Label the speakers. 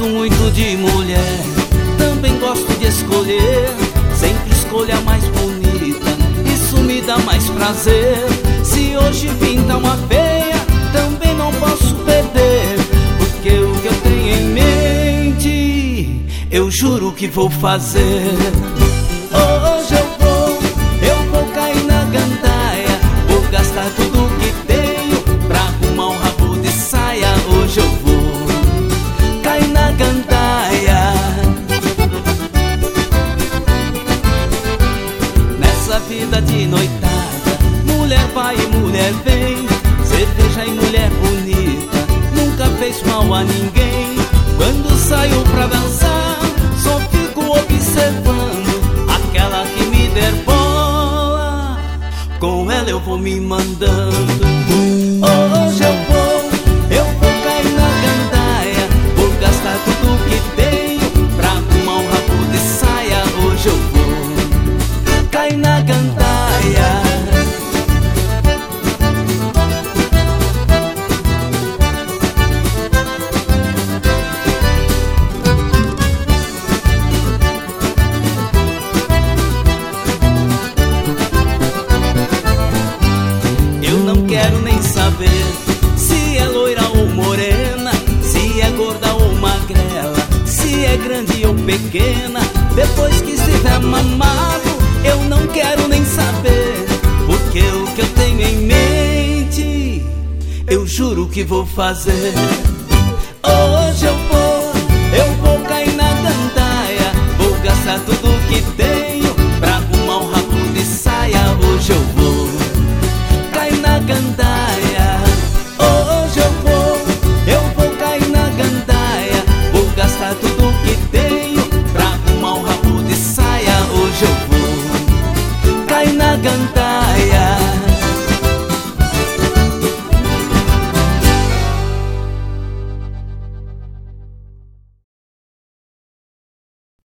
Speaker 1: gosto muito de mulher, também gosto de escolher. Sempre escolho a mais bonita, isso me dá mais prazer. Se hoje pinta uma feia, também não posso perder, porque o que eu tenho em mente, eu juro que vou fazer. Hoje eu vou cair na gandaia, vou gastar tudo que tenho pra arrumar um rabo de saia. Hoje eu vou cair na gandaia. Nessa vida de noitada, mulher vai e mulher vem, cerveja e mulher bonita nunca fez mal a ninguém. Quando saio pra dançar, só fico observando aquela que me der bola, com ela eu vou me mandando. Hoje eu vou cair na gandaia, vou gastar tudo que tenho pra arrumar um rabo de saia. Hoje eu vou cair na gandaia. Quero nem saber se é loira ou morena, se é gorda ou magrela, se é grande ou pequena. Depois que estiver mamado, eu não quero nem saber, porque o que eu tenho em mente, eu juro que vou fazer. Hoje eu vou cair na gandaia, vou gastar tudo que tenho